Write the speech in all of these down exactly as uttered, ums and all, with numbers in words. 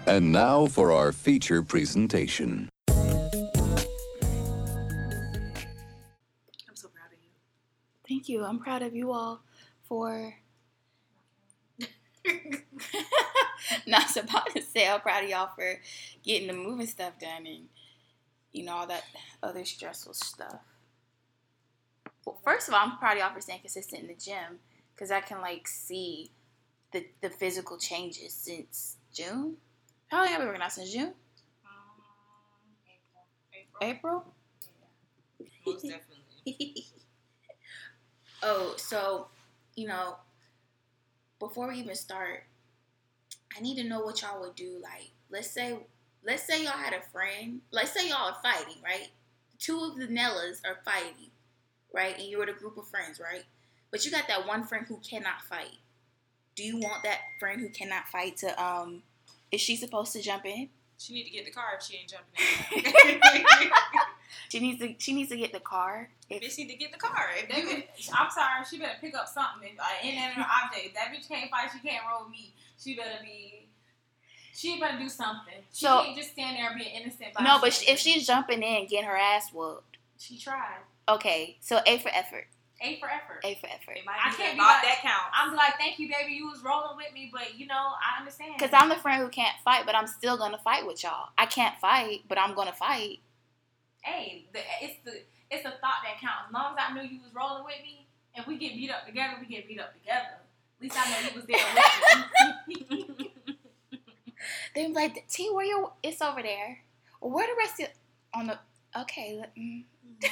And now for our feature presentation. I'm so proud of you. Thank you. I'm proud of you all for... Not supposed to say I'm proud of y'all for getting the moving stuff done and, you know, all that other stressful stuff. Well, first of all, I'm proud of y'all for staying consistent in the gym because I can, like, see the, the physical changes since June. How long have you been working out since June? Um, April. April? April? Yeah. Most definitely. Oh, so, you know, before we even start, I need to know what y'all would do. Like, let's say, let's say y'all had a friend. Let's say y'all are fighting, right? Two of the Nellas are fighting, right? And you're with a group of friends, right? But you got that one friend who cannot fight. Do you want that friend who cannot fight to, um, is she supposed to jump in? She need to get the car if she ain't jumping in. She needs to, she needs to get the car. If, Bitch need to get the car. If they could, I'm sorry, she better pick up something. If, uh, inanimate object. If that bitch can't fight, she can't roll with me. She better be, she better do something. She So- can't just stand there and be an innocent. no, but bystander. if she's jumping in, getting her ass whooped. She tried. Okay, so A for effort. A for effort. A for effort. It might I be can't be that- like that counts. I'm like, thank you, baby. You was rolling with me, but you know, I understand. Because I'm the friend who can't fight, but I'm still going to fight with y'all. I can't fight, but I'm going to fight. Hey, the, it's the it's the thought that counts. As long as I knew you was rolling with me, and we get beat up together, we get beat up together. At least I know you was there with me. They be like, T, where your, it's over there. Well, where the rest of, on the, okay. let- Mm.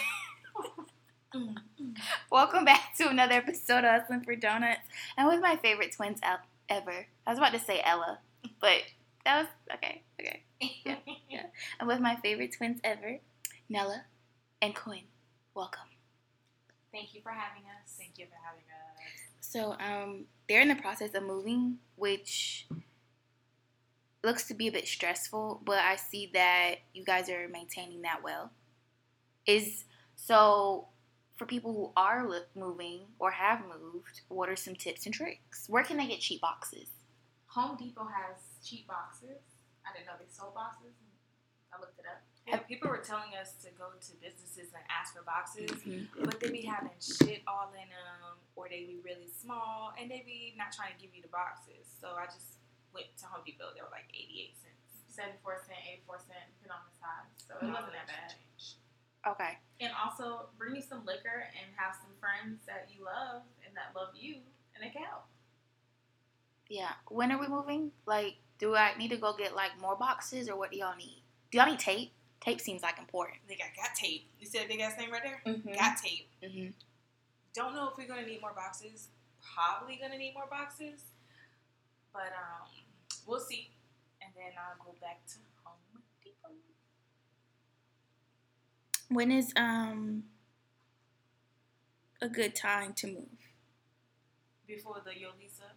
Welcome back to another episode of Hustling for Donuts. And with my favorite twins el- ever. I was about to say Ella, but that was, okay, okay. Yeah, yeah. And with my favorite twins ever, Nella and Quinn. Welcome. Thank you for having us. Thank you for having us. So, um, they're in the process of moving, which looks to be a bit stressful, but I see that you guys are maintaining that well. Is, so, for people who are li- moving or have moved, what are some tips and tricks? Where can they get cheap boxes? Home Depot has cheap boxes. I didn't know they sold boxes. I looked it up. Yeah, people were telling us to go to businesses and ask for boxes, Mm-hmm. but they be having shit all in them, or they be really small, and they be not trying to give you the boxes. So I just went to Home Depot. They were like eighty-eight cents. seventy-four cent, eighty-four cent, depending on the size. So it wasn't that bad. Okay. And also, bring you some liquor and have some friends that you love and that love you, and they can help. Yeah. When are we moving? Like, do I need to go get, like, more boxes, or what do y'all need? Do y'all need tape? Tape seems, like, important. They got, got tape. You see that big ass name right there? Mm-hmm. Got tape. Mm-hmm. Don't know if we're gonna need more boxes. Probably gonna need more boxes, but um, we'll see. And then I'll go back to Home Depot. When is, um, a good time to move? Before the Yolisa.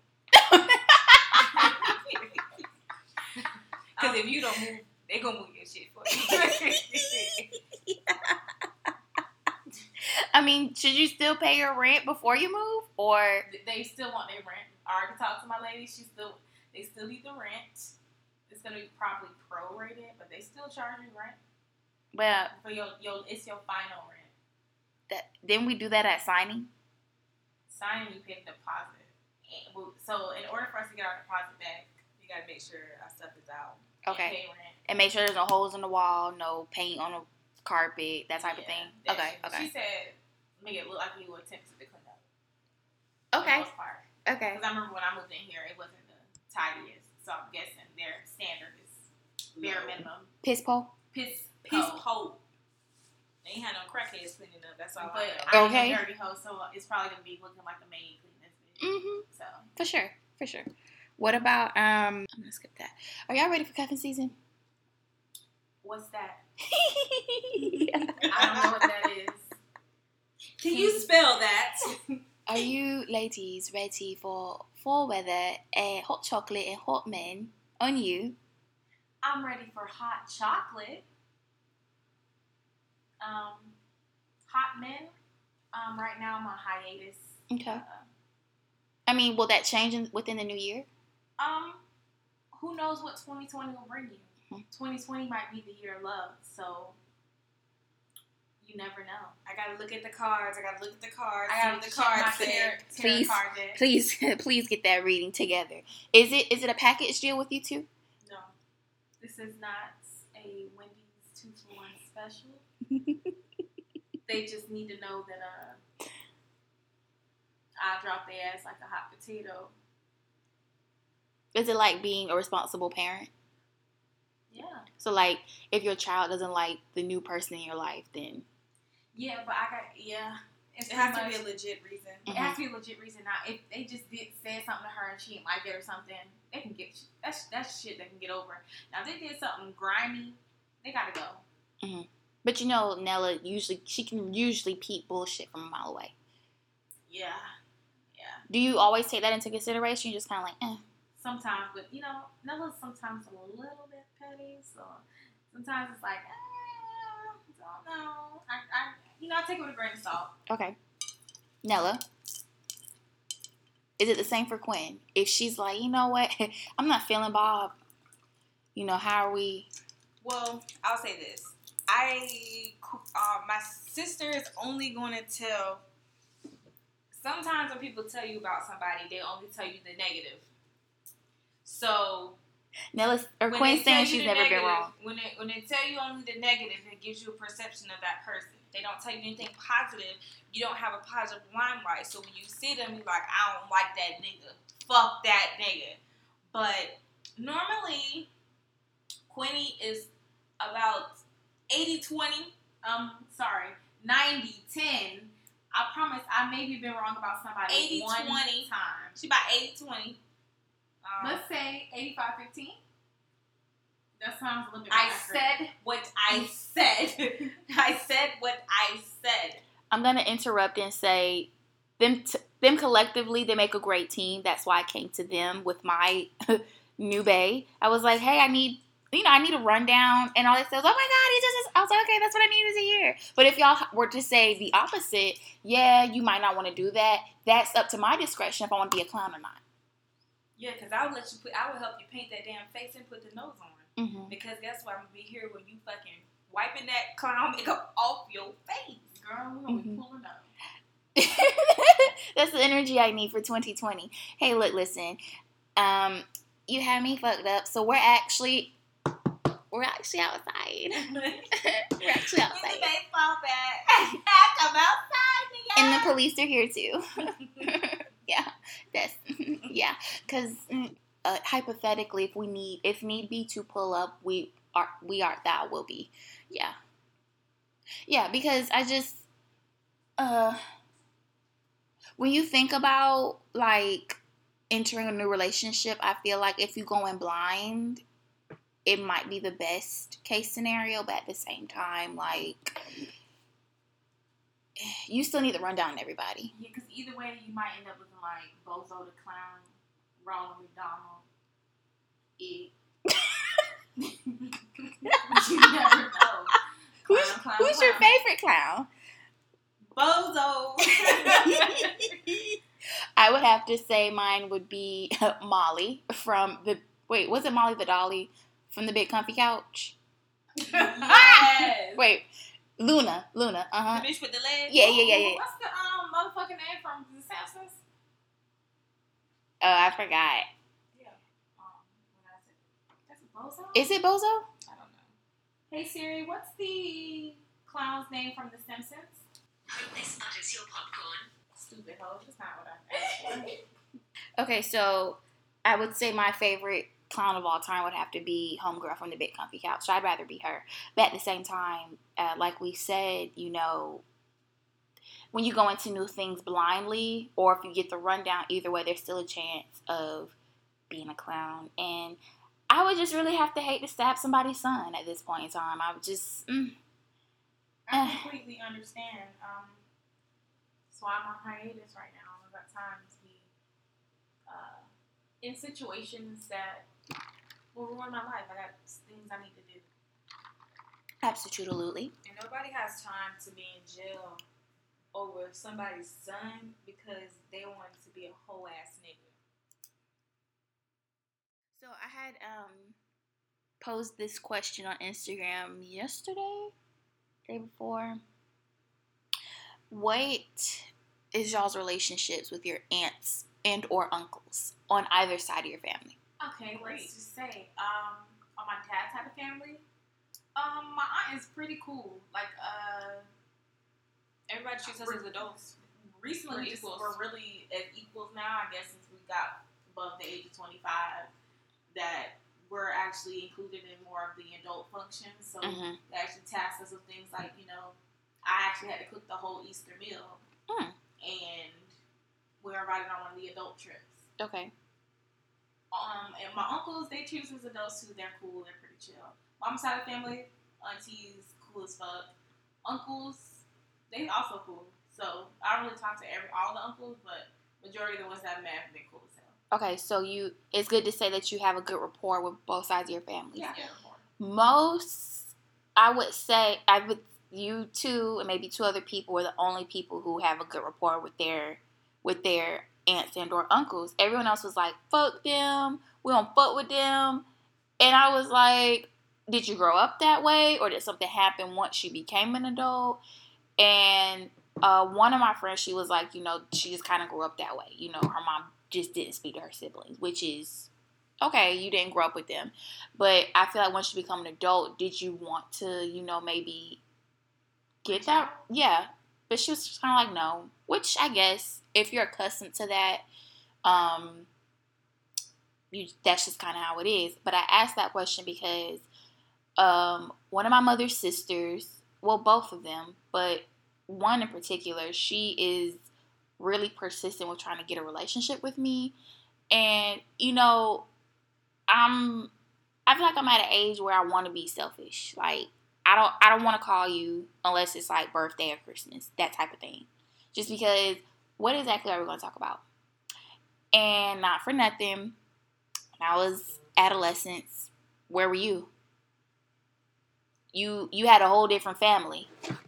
Because if you don't move, they gonna move your shit for you. I mean, should you still pay your rent before you move, or They still want their rent. I already talked to my lady. She still, they still need the rent. It's gonna be probably prorated, but they still charge you rent well, for your, your it's your final rent. that didn't we do that at signing? Signing, you pay the deposit. And, well, so in order for us to get our deposit back, You gotta make sure our stuff is out. Okay, and pay rent. and make sure there's no holes in the wall, no paint on the carpet, that type of Yeah, thing. that Okay, shit. okay, She said, make it look like we were attempting to clean up. okay, For the most part. okay. Because I remember when I moved in here, it wasn't the tidiest. So I'm guessing their standard is bare minimum. Piss pole. Piss, Piss hoe. pole. They ain't had no crackheads cleaning up. That's all But I know. I Okay. ain't a dirty hoe, so it's probably gonna be looking like a maid cleaning this bitch. Mm-hmm. So For sure, for sure. What about um? I'm gonna skip that. Are y'all ready for cuffing season? what's that? Yeah. I don't know what that is. Can you spell that? Are you ladies ready for fall weather and hot chocolate and hot men on you? I'm ready for hot chocolate. Um, hot men. Um, right now I'm on hiatus. Okay. Uh, I mean, will that change in, within the new year? um, who knows what twenty twenty will bring you? Mhm. twenty twenty might be the year of love, so you never know. I gotta look at the cards. I gotta look at the cards. I see gotta what the check my cards say. tarot- tarot Please. card deck. Please, please get that reading together. Is it is it a package deal with you two? No, this is not a Wendy's two for one special. They just need to know that uh, I drop their ass like a hot potato. Is it like being a responsible parent? Yeah. So like, if your child doesn't like the new person in your life, then Yeah, but I got yeah. It's It has pretty to be much- a legit reason. It has to be a legit reason. Now, if they just did say something to her and she didn't like it or something, they can get that's that's shit they can get over. Now, if they did something grimy, they gotta go. but you know, Nella usually she can usually peep bullshit from a mile away. Yeah, yeah. Do you always take that into consideration? You just kind of like, eh. Sometimes, but you know, Nella's sometimes a little bit petty, so sometimes it's like, eh, don't know. I, I, you know, I take it with a grain of salt. Okay. Nella, is it the same for Quinn? If she's like, you know what, I'm not feeling Bob. You know, how are we? Well, I'll say this. I, uh, my sister is only going to tell. Sometimes when people tell you about somebody, they only tell you the negative. So Nella's or when Quinn's they tell saying you she's the never negative, been wrong. When they when they tell you only the negative, it gives you a perception of that person. They don't tell you anything positive. You don't have a positive limelight. So when you see them, you're like, I don't like that nigga. Fuck that nigga. But normally, Quinny is about eighty twenty. Um, sorry, ninety ten. I promise I maybe been wrong about somebody eighty one twenty. time. She about eighty twenty. Um, Let's say eighty-five fifteen. That sounds a little bit more I accurate. said what I said. I said what I said. I'm gonna interrupt and say, them t- them collectively they make a great team. That's why I came to them with my new bae. I was like, hey, I need. You know, I need a rundown and all that stuff. Oh my God, he just, I was like, okay, that's what I need is a year. But if y'all were to say the opposite, yeah, you might not want to do that. That's up to my discretion if I want to be a clown or not. Yeah, because I would let you put. I would help you paint that damn face and put the nose on. Mm-hmm. Because that's why I'm gonna be here when you fucking wiping that clown makeup off your face. Girl, we gonna be Mhm. pulling up. That's the energy I need for twenty twenty. Hey, look, listen. Um, you had me fucked up, so we're actually, we're actually outside. We're actually Get outside. the baseball bat. Come outside, nigga. And the police are here too. yeah, that's yeah. Because uh, hypothetically, if we need, if need be to pull up, we are, we are that will be, yeah, yeah. Because I just, uh, when you think about like entering a new relationship, I feel like if you go in blind, it might be the best case scenario, but at the same time, like, you still need to run down everybody. Yeah, because either way, you might end up looking like Bozo the Clown, Ronald McDonald, it. You never know. Who's, Clown, clown, who's your clown. favorite clown? Bozo. I would have to say mine would be Molly from the, wait, was it Molly the Dolly from the Big Comfy Couch? Yes. Wait, Luna, Luna, The uh-huh. bitch with the leg. Yeah, yeah, yeah, yeah. What's the um motherfucking name from The Simpsons? Oh, I forgot. Yeah. Um, what I said. That's a Bozo? Is it Bozo? I don't know. Hey Siri, what's the clown's name from The Simpsons? Hope this butters your popcorn. Stupid hoe. That's not what I asked for. Okay, so I would say my favorite clown of all time would have to be Homegirl from the Big Comfy Couch. So I'd rather be her. But at the same time, uh, like we said, you know, when you go into new things blindly, or if you get the rundown, either way, there's still a chance of being a clown. And I would just really have to hate to stab somebody's son at this point in time. I would just, mm, I completely understand. Um, that's why I'm on hiatus right now. I've got time to be uh, in situations that will ruin my life. I got things I need to do. absolutely. And nobody has time to be in jail over somebody's son because they want to be a whole ass nigga. So I had um posed this question on Instagram yesterday, day before. What is y'all's relationships with your aunts and or uncles on either side of your family? Okay, let's just say, um, on my dad's side of family, um, my aunt is pretty cool. Like, uh, Everybody treats us as adults. recently We're we just, equals. we're really as equals now. I guess since we got above the age of twenty-five, that we're actually included in more of the adult functions. So Mm-hmm. they actually task us with things like, you know, I actually had to cook the whole Easter meal, Mm. and we were invited on one of the adult trips. Okay. Um, and my uncles, they treat us as adults too. They're cool. They're pretty chill. Mom's side of the family, aunties, cool as fuck. Uncles, they also cool. So I don't really talk to every all the uncles, but majority of the ones that I've met have been cool as hell. Okay, so you it's good to say that you have a good rapport with both sides of your family. Yeah. Most, I would say, I would you two and maybe two other people are the only people who have a good rapport with their with their aunts and or uncles. Everyone else was like, fuck them, we don't fuck with them. And I was like, did you grow up that way, or did something happen once you became an adult? And uh, one of my friends, she was like, you know, she just kind of grew up that way. You know, her mom just didn't speak to her siblings, which is okay. You didn't grow up with them, but I feel like once you become an adult, did you want to, you know, maybe get that? Yeah, but she was just kind of like, no. Which I guess if you're accustomed to that, um, you that's just kind of how it is. But I asked that question because um, one of my mother's sisters, well, both of them, but one in particular, she is really persistent with trying to get a relationship with me. And, you know, I'm, I feel like I'm at an age where I want to be selfish. Like, I don't, I don't want to call you unless it's like birthday or Christmas, that type of thing. Just because, what exactly are we going to talk about? And not for nothing, when I was adolescence, where were you? You, you had a whole different family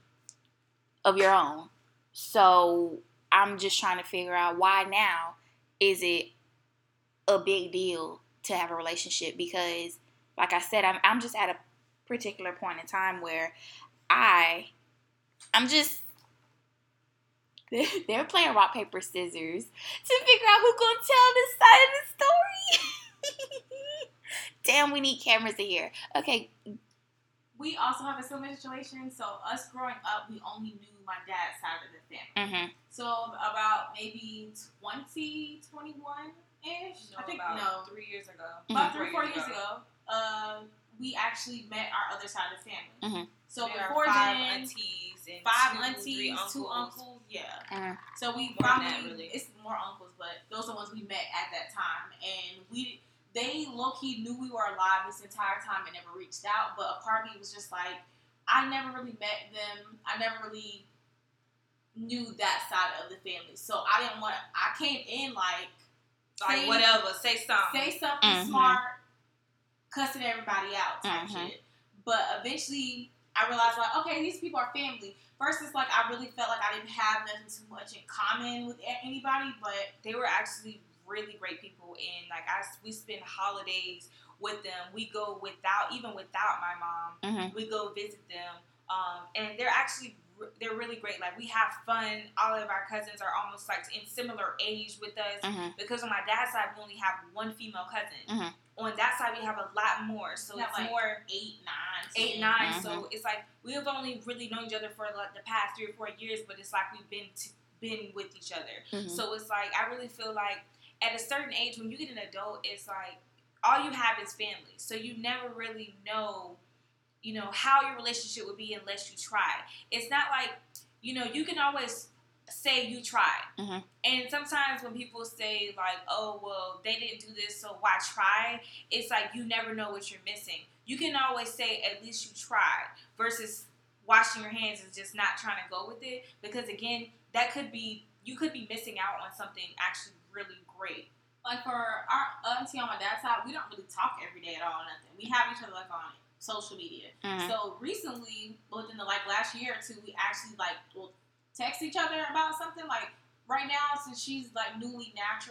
of your own. So I'm just trying to figure out why now is it a big deal to have a relationship, because like I said, I'm, I'm just at a particular point in time where I, I'm just, they're playing rock, paper, scissors to figure out who's going to tell this side of the story. Damn, we need cameras in here. Okay. We also have a similar situation. So us growing up, we only knew my dad's side of the family. Mm-hmm. So about maybe twenty, twenty-one-ish. No, I think, about no. three years ago. About three, four years ago, uh, we actually met our other side of the family. Mm-hmm. So We are before five then, aunties and five two, aunties, three two uncles. uncles, yeah. Mm-hmm. So we More probably, than that, really. it's more uncles, but those are the ones we met at that time. And we, they low-key knew we were alive this entire time and never reached out. But a part of me was just like, I never really met them. I never really knew that side of the family. So I didn't want to, I came in like, Like, say, whatever, say something. say something Mhm. smart, cussing everybody out type Mhm. shit. But eventually, I realized, like, okay, these people are family. First, it's like I really felt like I didn't have nothing too much in common with a- anybody, but They were actually really great people, and like I, we spend holidays with them. We go without, even without my mom, Mm-hmm. we go visit them, um, and they're actually they're really great. Like, we have fun. All of our cousins are almost like in similar age with us, Mm-hmm. because on my dad's side we only have one female cousin. Mhm. On that side we have a lot more, so We have, it's like, more eight, nine, eight, ten. nine. Mhm. So it's like we've only really known each other for like the past three or four years, but it's like we've been to, been with each other. Mhm. So it's like I really feel like at a certain age, when you get an adult, it's like all you have is family. So you never really know, you know, how your relationship would be unless you try. It's not like, you know, you can always say you tried. Mhm. And sometimes when people say like, oh, well, they didn't do this, so why try? It's like you never know what you're missing. You can always say at least you tried versus washing your hands and just not trying to go with it. Because again, that could be, you could be missing out on something actually really great. Like, for our auntie on my dad's side, we don't really talk every day at all, nothing. We have each other, like, on social media. Mhm. So recently, within the like last year or two, we actually like will text each other about something. Like right now, since she's like newly natural,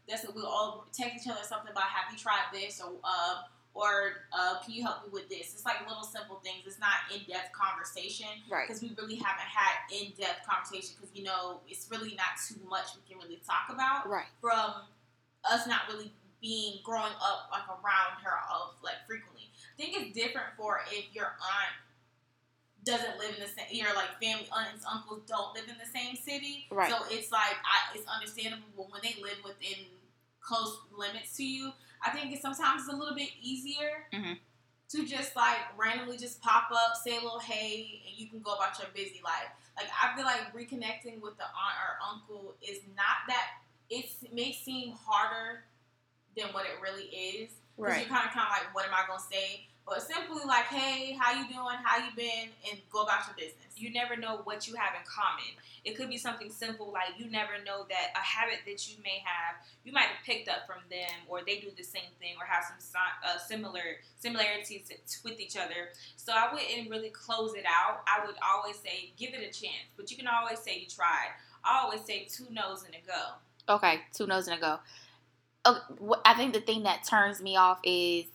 that's what we'll all text each other something about, have you tried this, or uh, or uh, can you help me with this? It's like little simple things. It's not in-depth conversation. Right. Because we really haven't had in-depth conversation because, you know, it's really not too much we can really talk about. Right. From us not really being, growing up, like, around her of, like, frequently. I think it's different for if your aunt doesn't live in the same, your, like, family, aunts, uncles don't live in the same city. Right. So it's, like, I, it's understandable, but when they live within close limits to you, I think it's sometimes it's a little bit easier mm-hmm. to just, like, randomly just pop up, say a little hey, and you can go about your busy life. Like, I feel like reconnecting with the aunt or uncle is not that, it's, it may seem harder than what it really is. Because Right. you're kind of, kind of like, what am I going to say? But simply like, hey, how you doing? How you been? And go about your business. You never know what you have in common. It could be something simple, like you never know that a habit that you may have, you might have picked up from them, or they do the same thing, or have some uh, similar similarities with each other. So I wouldn't really close it out. I would always say, give it a chance. But you can always say you tried. I always say two no's and a go. Okay, two no's and a go. Okay, I think the thing that turns me off is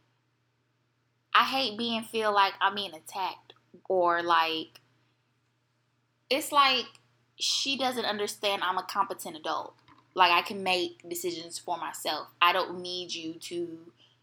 I hate being feel like I'm being attacked, or like it's like she doesn't understand I'm a competent adult. Like, I can make decisions for myself. I don't need you to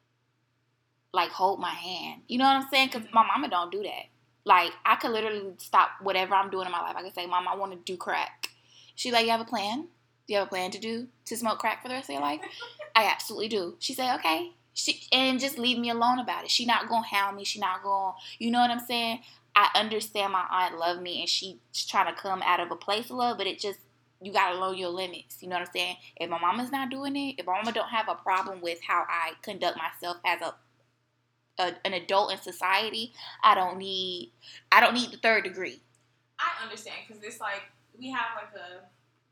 like hold my hand. You know what I'm saying? Because my mama don't do that. Like, I could literally stop whatever I'm doing in my life. I could say, Mom, I want to do crack. She like, you have a plan? Do you have a plan to do to smoke crack for the rest of your life? I absolutely do. She said, okay. She, and just leave me alone about it. She not gonna hound me. She not gonna, you know what I'm saying? I understand my aunt love me and she's trying to come out of a place of love, but it just, you gotta know your limits. You know what I'm saying? If my mama's not doing it, if my mama don't have a problem with how I conduct myself as a, a an adult in society, I don't need, I don't need the third degree. I understand, because it's like, we have like a,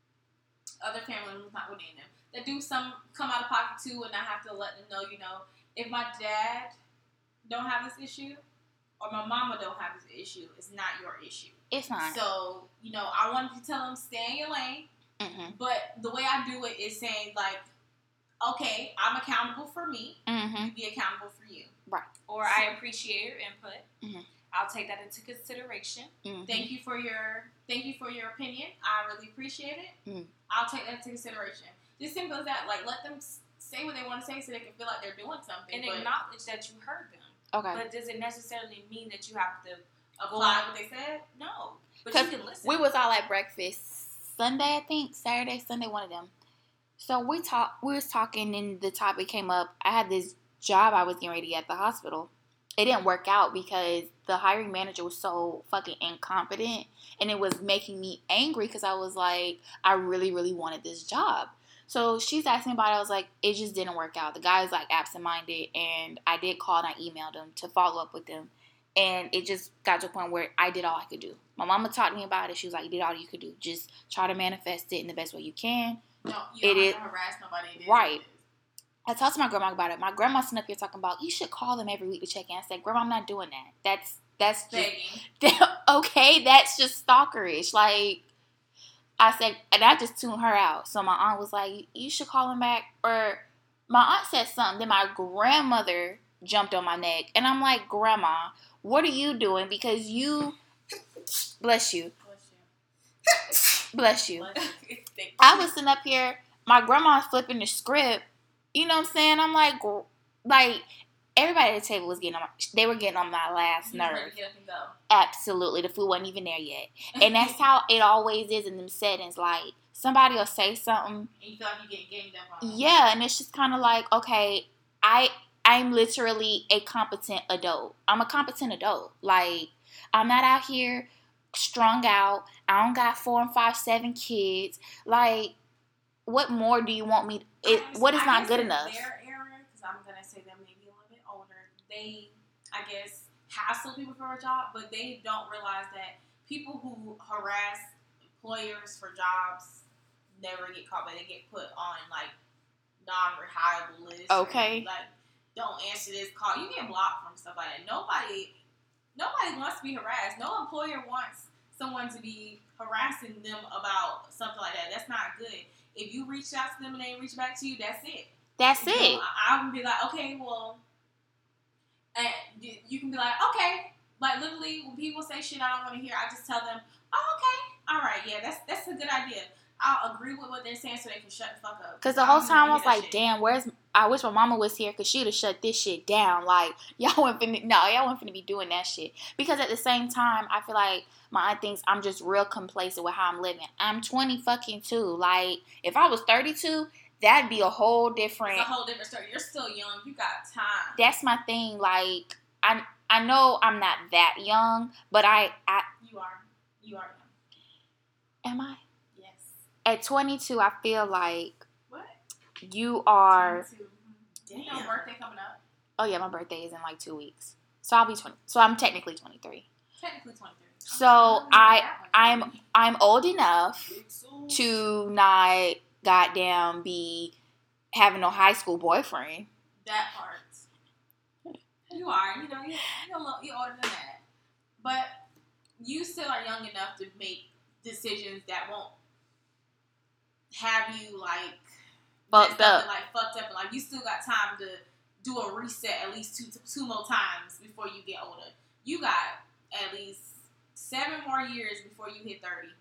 other family members, not with name them, that do some come out of pocket too, and I have to let them know, you know, if my dad don't have this issue, or my mama don't have this issue, it's not your issue. It's not. So, you know, I wanted to tell them, stay in your lane, Mm-hmm. but the way I do it is saying, like, okay, I'm accountable for me, Mm-hmm. you be accountable for you. Right. Or I appreciate your input. Mm-hmm. I'll take that into consideration. Mm-hmm. Thank you for your thank you for your opinion. I really appreciate it. Mm-hmm. I'll take that into consideration. Just simple as that. Like, let them s- say what they want to say so they can feel like they're doing something. And but acknowledge that you heard them. Okay. But does it necessarily mean that you have to apply what they said. No. But 'Cause you can listen. we was all at breakfast Sunday, I think. Saturday, Sunday, one of them. So we talk, we was talking and the topic came up. I had this job I was getting ready at the hospital. It didn't work out because the hiring manager was so fucking incompetent, and it was making me angry because I was like, I really, really wanted this job. So she's asking about it. I was like, it just didn't work out. The guy's like absent-minded, and I did call and I emailed him to follow up with them. And it just got to a point where I did all I could do. My mama talked to me about it. She was like, you did all you could do. Just try to manifest it in the best way you can. No, you It don't is- have to harass nobody. It is Right. what it is. I talked to my grandma about it. My grandma sitting up here talking about, you should call them every week to check in. I said, Grandma, I'm not doing that. That's that's just Begging. okay. That's just stalkerish. Like, I said, and I just tuned her out. So my aunt was like, you should call him back. Or my aunt said something. Then my grandmother jumped on my neck, and I'm like, Grandma, what are you doing? Because you, bless you, Bless you. bless you. Bless you. Thank you. I was sitting up here, my grandma's flipping the script. You know what I'm saying? I'm like, gr- like, everybody at the table was getting on my, they were getting on my last You just nerve. ready to get up and go. Absolutely. The food wasn't even there yet. And that's how it always is in them settings. Like, somebody will say something. And you feel like you're getting ganged up on. Yeah, and it's just kind of like, okay, I, I'm literally a competent adult. I'm a competent adult. Like, I'm not out here strung out. I don't got four and five, seven kids. Like, what more do you want me? It, what is I not guess good in enough? Their era, because I'm gonna say them maybe a little bit older. They, I guess, hassle people for a job, but they don't realize that people who harass employers for jobs never get caught, but they get put on like non-rehireable lists. Okay. Or, like, don't answer this call. You get blocked from stuff like that. Nobody, nobody wants to be harassed. No employer wants someone to be harassing them about something like that. That's not good. If you reach out to them and they reach back to you, that's it. That's You it. know, I, I would be like, okay, well, and you, you can be like, okay, like literally when people say shit I don't want to hear, I just tell them, oh, okay, all right, yeah, that's that's a good idea. I'll agree with what they're saying so they can shut the fuck up. Because the I whole don't time I wanna was hear that like, shit. damn, where's... I wish my mama was here because she'd have shut this shit down. Like, y'all wasn't finna... No, y'all wasn't finna be doing that shit. Because at the same time, I feel like my aunt thinks I'm just real complacent with how I'm living. I'm twenty fucking two. Like, if I was thirty-two, that'd be a whole different... It's a whole different story. You're still young. You got time. That's my thing. Like, I I know I'm not that young, but I... I You are. You are young. am I? Yes. At twenty-two, I feel like What? you are... twenty-two. You know, birthday coming up. Oh, yeah, my birthday is in like two weeks. So I'll be twenty. So I'm technically twenty-three. Technically twenty-three. So don't know I that much. I'm I'm old enough to not goddamn be having no high school boyfriend. That part. You are. You know, you're, you're, a little, you're older than that. But you still are young enough to make decisions that won't have you, like, Fucked messed up up. and, like, fucked up. And, like, you still got time to do a reset at least two, two more times before you get older. You got at least seven more years before you hit thirty.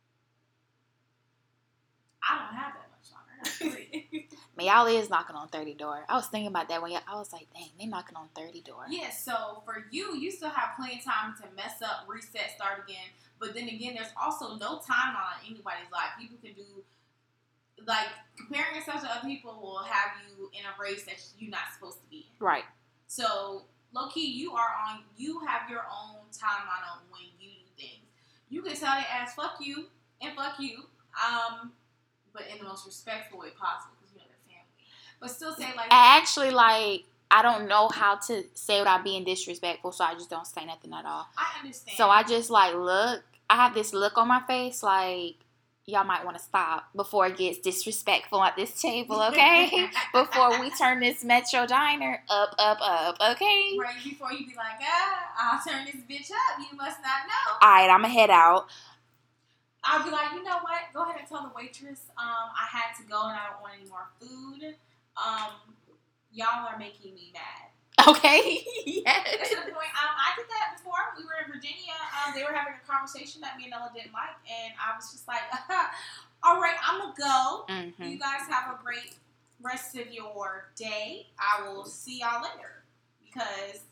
I don't have that much longer. I got three. Man, y'all is knocking on thirty door. I was thinking about that when y'all, I was like, dang, they knocking on thirty door. Yeah, so for you, you still have plenty of time to mess up, reset, start again. But then again, there's also no timeline on anybody's life. People can do, like, comparing yourself to other people will have you in a race that you're not supposed to be in. Right. So, low key, you are on, you have your own timeline on when you do things. You can tell their ass, fuck you, and fuck you, um, but in the most respectful way possible, because, you know, they're family. But still say, like, I actually, like, I don't know how to say without being disrespectful, so I just don't say nothing at all. I understand. So I just, like, look. I have this look on my face, like, y'all might want to stop before it gets disrespectful at this table, okay? Before we turn this Metro Diner up, up, up, okay? Right, before you be like, ah, I'll turn this bitch up. You must not know. All right, I'm going to head out. I'll be like, you know what? Go ahead and tell the waitress, um, I had to go and I don't want any more food. Um, y'all are making me mad. Okay? Yes. That's the point. Um, I did that before. We were in Virginia. Um, they were having a conversation that me and Ella didn't like, and I was just like, all right, I'm gonna go. Mm-hmm. You guys have a great rest of your day. I will see y'all later because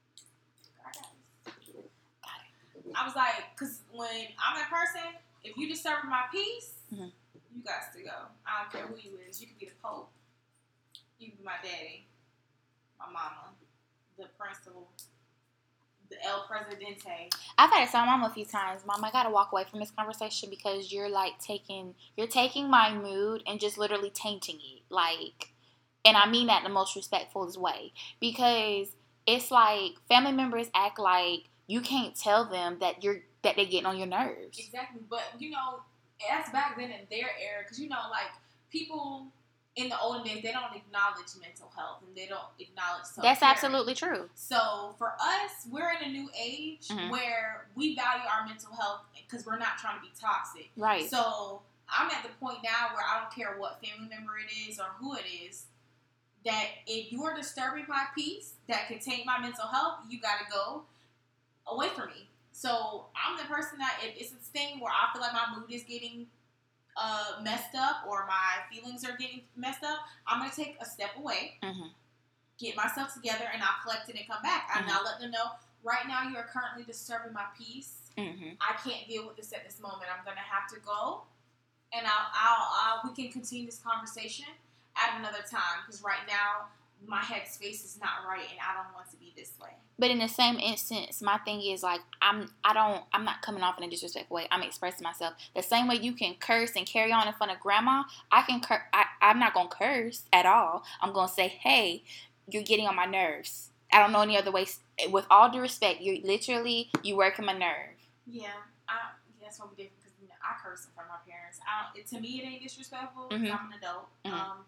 I was like, because when I'm that person, if you disturb my peace, Mhm. you got to go. I don't care who you is. You could be the Pope. You could be my daddy, my mama, the principal, the El Presidente. I've had to tell my mom a few times, Mom, I gotta walk away from this conversation because you're like taking, you're taking my mood and just literally tainting it. Like, and I mean that in the most respectful way, because it's like family members act like you can't tell them that you're that they're getting on your nerves. Exactly, but you know, that's back then in their era, because you know, like people in the olden days, they don't acknowledge mental health and they don't acknowledge self-care. That's absolutely true. So for us, we're in a new age Mhm. where we value our mental health because we're not trying to be toxic. Right. So I'm at the point now where I don't care what family member it is or who it is, that if you're disturbing my peace that could taint my mental health, you gotta go away from me. So I'm the person that if it's a thing where I feel like my mood is getting uh, messed up or my feelings are getting messed up, I'm gonna take a step away, Mm-hmm. get myself together, and I'll collect it and come back. And Mhm. I'll let them know, right now you are currently disturbing my peace. Mm-hmm. I can't deal with this at this moment. I'm gonna have to go, and I'll, I'll, I'll we can continue this conversation at another time, because right now my headspace is not right, and I don't want to be this way. But in the same instance, my thing is like I'm I don't I'm not coming off in a disrespectful way. I'm expressing myself the same way you can curse and carry on in front of grandma. I can cur- I I'm not gonna curse at all. I'm gonna say, hey, you're getting on my nerves. I don't know any other way. With all due respect, you're literally you working my nerve. Yeah, I yeah, that's what we did, because you know I curse in front of my parents. I don't, it, to me, it ain't disrespectful. 'Cause Mhm. I'm an adult. Mhm. Um,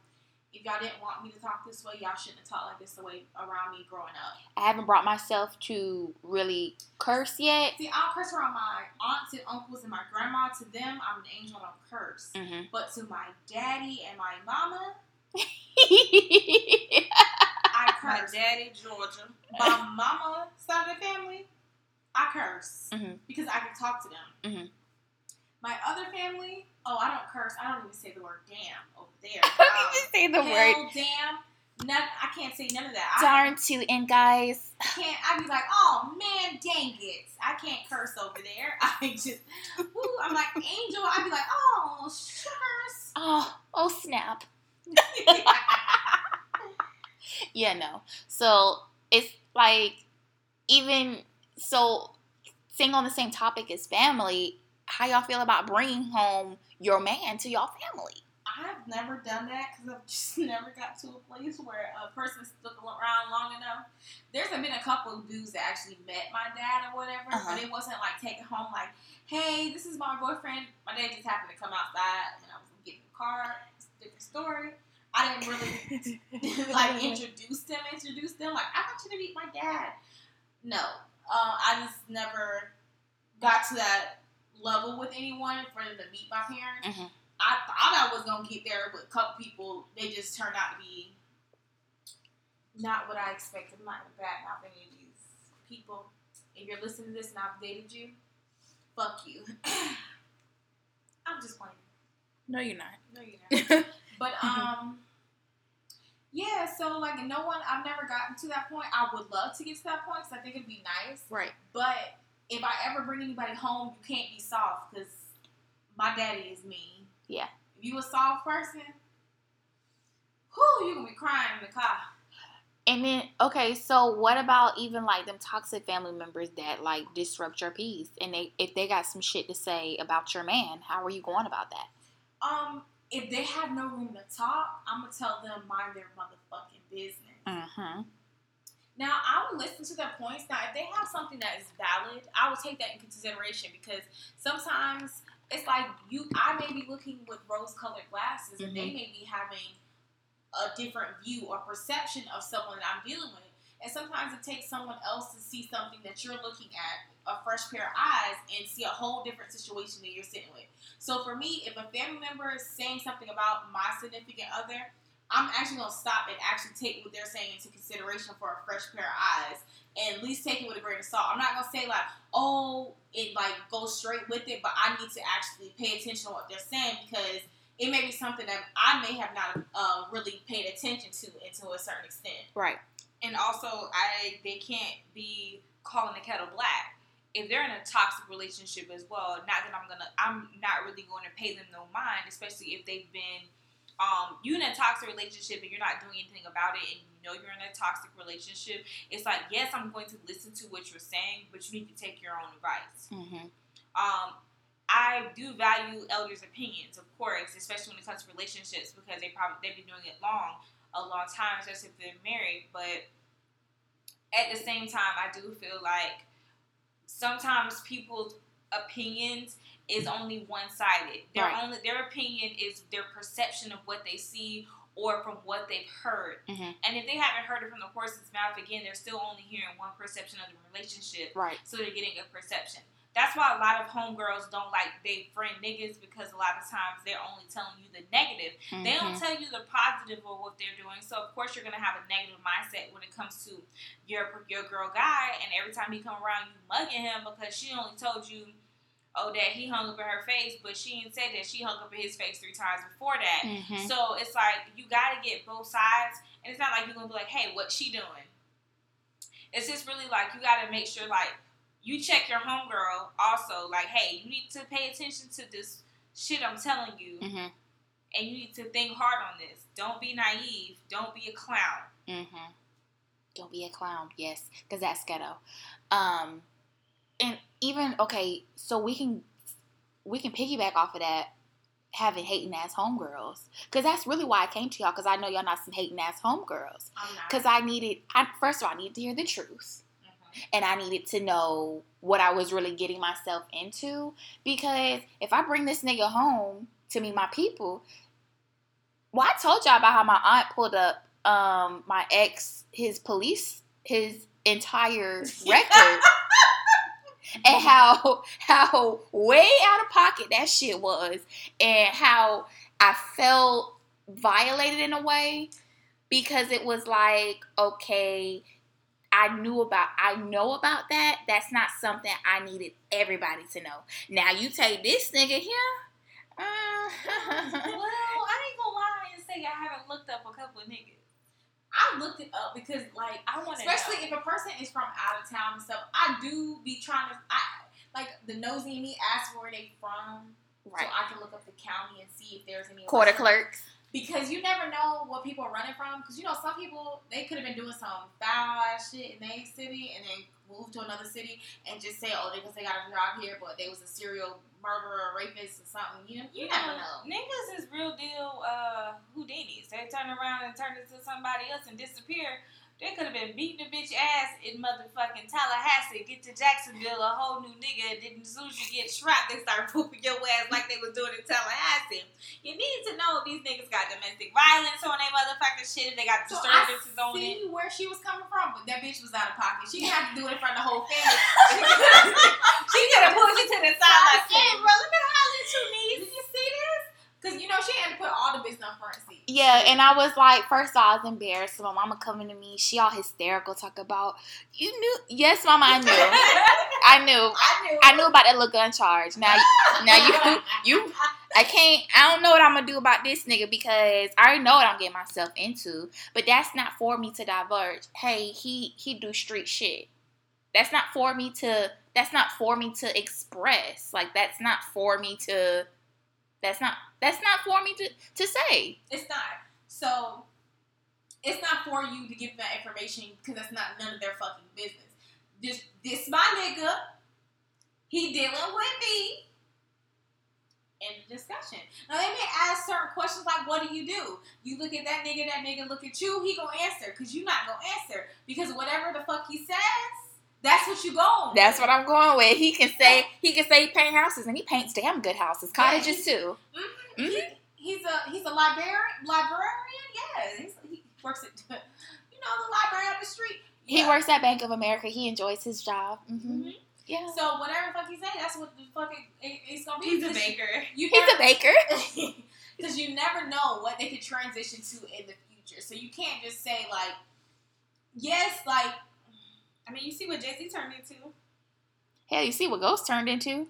if y'all didn't want me to talk this way, y'all shouldn't have talked like this the way around me growing up. I haven't brought myself to really curse yet. See, I'll curse around my aunts and uncles and my grandma. To them, I'm an angel. I don't curse. Mm-hmm. But to my daddy and my mama, I My curse. daddy, Georgia. My mama side of the family, I curse Mhm. because I can talk to them. Mhm. My other family, oh, I don't curse. I don't even say the word damn over there. I don't even say the hell, word damn. None, I can't say none of that. I darn to and guys. can't. I be like, oh man, dang it! I can't curse over there. I just, woo, I'm like Angel. I be like, oh sugars. Oh, oh snap. Yeah, no. So it's like, even so, staying on the same topic as family, how y'all feel about bringing home your man to y'all family? I've never done that because I've just never got to a place where a person stuck around long enough. There's been a couple of dudes that actually met my dad or whatever, Uh-huh. but it wasn't like taking home like, hey, this is my boyfriend. My dad just happened to come outside and I was getting the car. It's a different story. I didn't really like introduce them, introduce them. Like, I want you to meet my dad. No, uh, I just never got to that level with anyone for them to meet my parents. Mhm. I thought I was gonna get there, but a couple people, they just turned out to be not what I expected. I'm not gonna bad mouth any of these people. If you're listening to this and I've dated you, fuck you. I'm just playing. No, you're not. No, you're not. But um, yeah. So like, no one. I've never gotten to that point. I would love to get to that point because I think it'd be nice. Right. But if I ever bring anybody home, you can't be soft because my daddy is mean. Yeah. If you a soft person, whew, you gonna be crying in the car. And then, okay, so what about even like them toxic family members that like disrupt your peace, and they if they got some shit to say about your man, how are you going about that? Um, if they have no room to talk, I'm gonna tell them mind their motherfucking business. Mm-hmm. Now, I will listen to their points. Now, if they have something that is valid, I will take that in consideration because sometimes it's like you, I may be looking with rose-colored glasses, and they may be having a different view or perception of someone that I'm dealing with. And sometimes it takes someone else to see something that you're looking at, a fresh pair of eyes, and see a whole different situation that you're sitting with. So for me, if a family member is saying something about my significant other, I'm actually going to stop and actually take what they're saying into consideration for a fresh pair of eyes and at least take it with a grain of salt. I'm not going to say like, oh, it like goes straight with it, but I need to actually pay attention to what they're saying because it may be something that I may have not uh, really paid attention to and to a certain extent. Right. And also, I they can't be calling the kettle black. If they're in a toxic relationship as well, not that I'm gonna, I'm not really going to pay them no mind, especially if they've been, um, you in a toxic relationship and you're not doing anything about it, and you know you're in a toxic relationship. It's like, yes, I'm going to listen to what you're saying, but you need to take your own advice. Mm-hmm. Um, I do value elders' opinions, of course, especially when it comes to relationships, because they probably they've been doing it long, a long time, especially if they're married. But at the same time, I do feel like sometimes people's opinions is only one-sided. Their Right. only their opinion is their perception of what they see or from what they've heard. Mm-hmm. And if they haven't heard it from the horse's mouth, again, they're still only hearing one perception of the relationship. Right. So they're getting a perception. That's why a lot of homegirls don't like they friend niggas, because a lot of times they're only telling you the negative. Mm-hmm. They don't tell you the positive of what they're doing. So of course you're gonna have a negative mindset when it comes to your your girl guy, and every time he come around you mugging him because she only told you, oh, that he hung up in her face, but she didn't say that she hung up in his face three times before that. Mm-hmm. So it's like you gotta get both sides, and it's not like you're gonna be like, hey, what's she doing? It's just really like you gotta make sure like you check your homegirl also, like, hey, you need to pay attention to this shit I'm telling you, Mm-hmm. and you need to think hard on this. Don't be naive. Don't be a clown. Mm-hmm. Don't be a clown. Yes, because that's ghetto. Um, and even okay, so we can we can piggyback off of that, having hating ass homegirls, because that's really why I came to y'all, because I know y'all not some hating ass homegirls. I'm not. Because I needed, I, first of all, I needed to hear the truth. Mhm. And I needed to know what I was really getting myself into. Because if I bring this nigga home to meet my people, Well, I told y'all about how my aunt pulled up um my ex his police his entire record and how how way out of pocket that shit was and how I felt violated in a way because it was like, okay, I knew about, I know about that. That's not something I needed everybody to know. Now you take this nigga here. Uh, Well, I ain't gonna lie and say I haven't looked up a couple of niggas. I looked it up because, like, I want to especially know. if a person is from out of town and stuff, I do be trying to, I like the nosy in me ask where they from, right. so I can look up the county and see if there's any Quarter clerks. Because you never know what people are running from. Because, you know, some people, they could have been doing some foul ass shit in their city and then moved to another city and just say, oh, because they got a job here, but they was a serial murderer or rapist or something. You, you, you never know. Niggas is real deal uh, Houdinis. They turn around and turn into somebody else and disappear. They could have been beating a bitch ass in motherfucking Tallahassee, get to Jacksonville, a whole new nigga, and then as soon as you get trapped, they start pooping your ass like they was doing in Tallahassee. You need to know if these niggas got domestic violence on their motherfucking shit, if they got So disturbances I on it. see where she was coming from, but that bitch was out of pocket. She didn't have to do it in front of the whole family. She could have pulled you to the side like, hey, bro, let me holler at you, niece. Did you see this? Because, you know, she had to put all the business on front seat. Yeah, and I was like, first of all, I was embarrassed. So my mama coming to me, she all hysterical, talk about, you knew, yes, mama, I knew, I knew, I knew. I knew about that little gun charge. Now, now you, you, I can't, I don't know what I'm gonna do about this nigga because I already know what I'm getting myself into. But that's not for me to divulge. Hey, he, he do street shit. That's not for me to, that's not for me to express. Like, that's not for me to, that's not, that's not for me to, to say. It's not. So, it's not for you to give that information because that's not none of their fucking business. This, this my nigga. He dealing with me. End of discussion. Now, they may ask certain questions like, what do you do? You look at that nigga, that nigga look at you, he gonna answer because you not gonna answer. Because whatever the fuck he says, that's what you going That's with. what I'm going with. He can say he can say he paint houses, and he paints damn good houses, cottages too. Mm-hmm. He, he's a he's a librarian. Librarian, yeah. He's, he works at you know the library up the street. He Yeah. works at Bank of America. He enjoys his job. Mm-hmm. Mm-hmm. Yeah, So whatever the fuck he say, that's what the fucking it, it's gonna be. He's a Because baker. You he's never, a baker. Because you never know what they could transition to in the future. So you can't just say like, yes, like. I mean, you see what Jay-Z turned into. Hell, you see what Ghost turned into?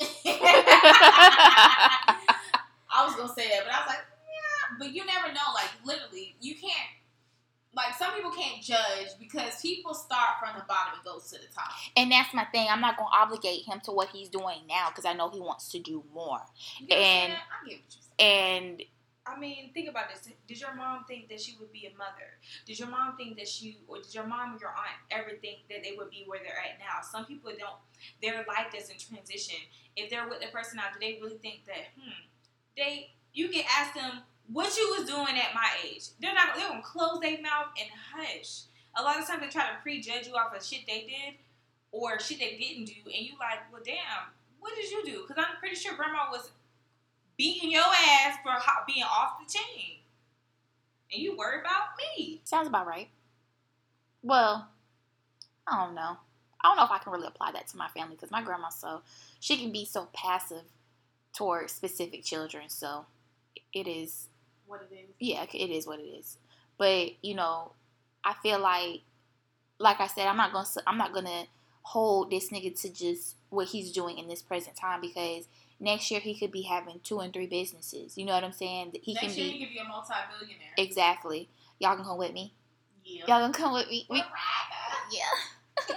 I was gonna say that, but I was like, yeah. But you never know. Like literally, you can't. Like some people can't judge because people start from the bottom and goes to the top. And that's my thing. I'm not gonna obligate him to what he's doing now because I know he wants to do more. You know what I'm And- saying? I get what you're saying. And I mean, think about this. Did your mom think that she would be a mother? Did your mom think that she, or did your mom or your aunt ever think that they would be where they're at now? Some people don't, their life doesn't transition. If they're with the person now, do they really think that, hmm, they, you can ask them what you was doing at my age. They're not, they're going to close their mouth and hush. A lot of times they try to prejudge you off of shit they did or shit they didn't do, and you like, well, damn, what did you do? Because I'm pretty sure grandma was beating your ass for ho- being off the chain. And you worry about me. sounds about right. Well, I don't know. I don't know if I can really apply that to my family because my grandma, so she can be so passive towards specific children. So it is, What it is. yeah, it is what it is. But you know, I feel like, like I said, I'm not gonna, I'm not gonna hold this nigga to just what he's doing in this present time because next year he could be having two and three businesses. You know what I'm saying? He Next can year be he could be a multi-billionaire. exactly. Y'all can come with me. Yeah. Y'all gonna come with me? We, We're right. yeah.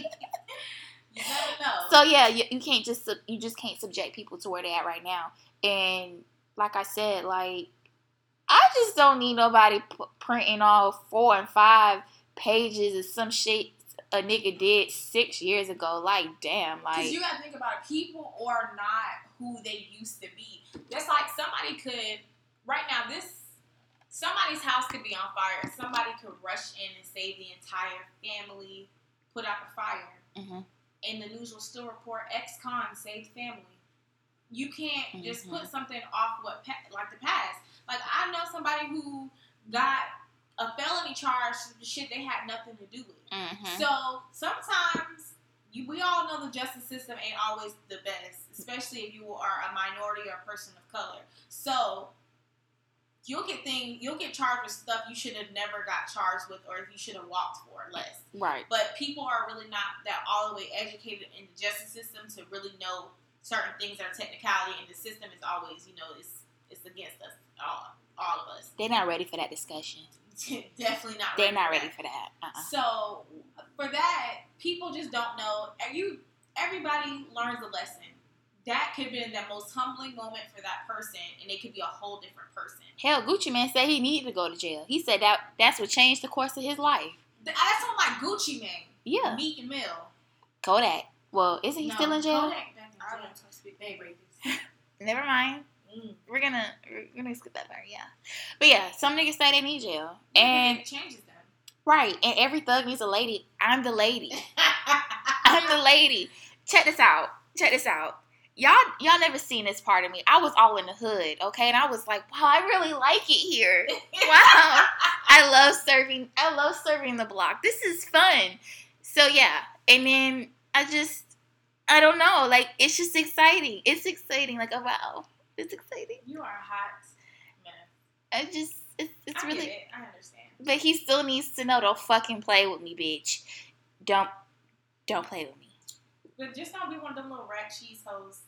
You never know. So yeah, you, you can't just sub- you just can't subject people to where they're at right now. And like I said, like I just don't need nobody p- printing all four and five pages of some shit a nigga did six years ago. Like damn, Because like you gotta think about it, people are not who they used to be. Just like somebody could, right now, this, somebody's house could be on fire. Somebody could rush in and save the entire family, put out the fire. Mhm. And the news will still report ex-con saved family. you can't just Mhm. put something off what pa- like the past. Like I know somebody who got a felony charge for shit they had nothing to do with. Mm-hmm. So sometimes you, we all know the justice system ain't always the best, especially if you are a minority or a person of color. So you'll get thing you'll get charged with stuff you should have never got charged with, or if you should have walked for less. Right. But people are really not that all the way educated in the justice system to really know certain things that are technicality, and the system is always, you know, it's it's against us, all all of us. They're not ready for that discussion. Definitely not. They're ready not for ready that. for that. Uh-uh. So for that, people just don't know. You, everybody learns a lesson. That could have been the most humbling moment for that person, and it could be a whole different person. Hell, Gucci Man said he needed to go to jail. He said that that's what changed the course of his life. That's on like Gucci Man. Yeah. Meek Mill. Kodak. Well, isn't he No, still in jail? Kodak back in I jail. don't touch big baby rapists. Never mind. Mm. We're gonna we're gonna skip that part, yeah. But yeah, some niggas say they need jail, and it changes them. right, and every thug needs a lady. I'm the lady. I'm the lady. Check this out. Check this out. Y'all, y'all never seen this part of me. I was all in the hood, okay, and I was like, wow, I really like it here. Wow, I love serving. I love serving the block. This is fun. So yeah, and then I just, I don't know, like it's just exciting. It's exciting. Like, oh wow, it's exciting. You are a hot man. I just, it's, it's I really. get it. I understand. But he still needs to know, don't fucking play with me, bitch. Don't, don't play with me. But just don't be one of them little rat cheese hoes.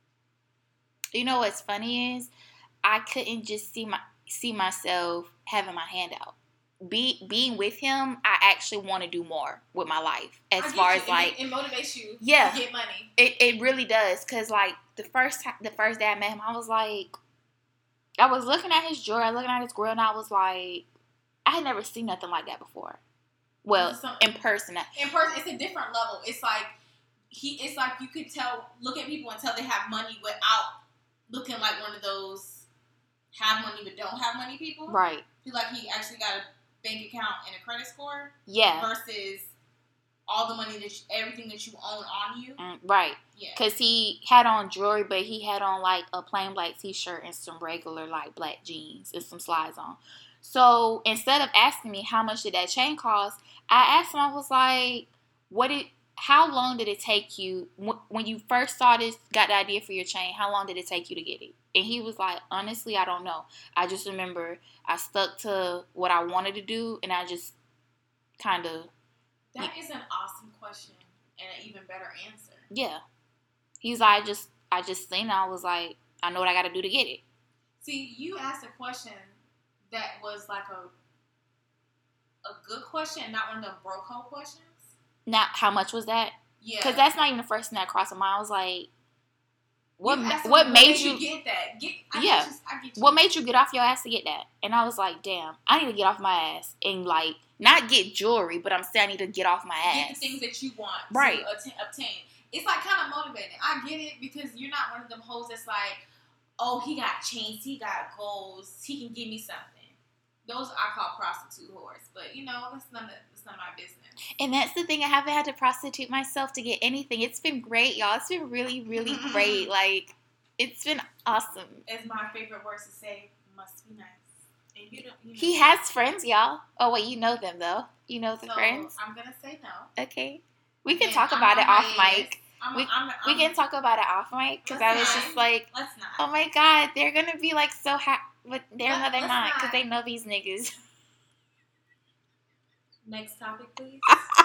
You know what's funny is, I couldn't just see my see myself having my hand out. Be being with him, I actually want to do more with my life. As I get far you. as like, it, it motivates you Yeah. to get money. it, it really does. Cause like the first time, the first day I met him, I was like, I was looking at his jewelry, I was looking at his grill, and I was like, I had never seen nothing like that before. Well, This is some- in person, In person, it's a different level. It's like he. It's like you could tell. Look at people and tell they have money without looking like one of those have money but don't have money people. right? Feel like he actually got a bank account and a credit score Yeah, versus all the money that you, everything that you own on you. mm, right. Yeah. Cause he had on jewelry, but he had on like a plain black t-shirt and some regular like black jeans and some slides on. So instead of asking me how much did that chain cost, I asked him. I was like, "What did? How long did it take you wh- when you first saw this? Got the idea for your chain? How long did it take you to get it?" And he was like, "Honestly, I don't know. I just remember I stuck to what I wanted to do, and I just kind of That is an awesome question and an even better answer. yeah." He's like, "I just I just seen it. I was like, I know what I got to do to get it." See, you asked a question that was like a a good question, not one of them broke hole questions. Now, how much was that? Yeah, Because that's not even the first thing that crossed my mind. I was like, "What? You ma- asked what them, made you? get that? Get I Yeah. Get you, I get you. What made you get off your ass to get that?" And I was like, "Damn, I need to get off my ass and like not get jewelry, but I'm saying I need to get off my Get ass." the things that you want Right. to atta- obtain. It's like kind of motivating. I get it because you're not one of them hoes that's like, oh, he got chains, he got goals, he can give me something. Those I call prostitute whores, but you know that's none of that's none of my business. And that's the thing. I haven't had to prostitute myself to get anything. It's been great, y'all. It's been really, really great. Like, it's been awesome. As my favorite words to say, must be nice. And you don't. You know, He has friends, y'all. Oh wait, you know them though. You know the so friends. I'm gonna say no. Okay, we can And talk I'm about on it off hiatus. mic. I'm, We- I'm, I'm, We can talk about it off mic because I was Let's just not. like, Let's not. oh my god, they're gonna be like so happy, but they're Let- no, they're let's not because not. they know these niggas. Next topic, please.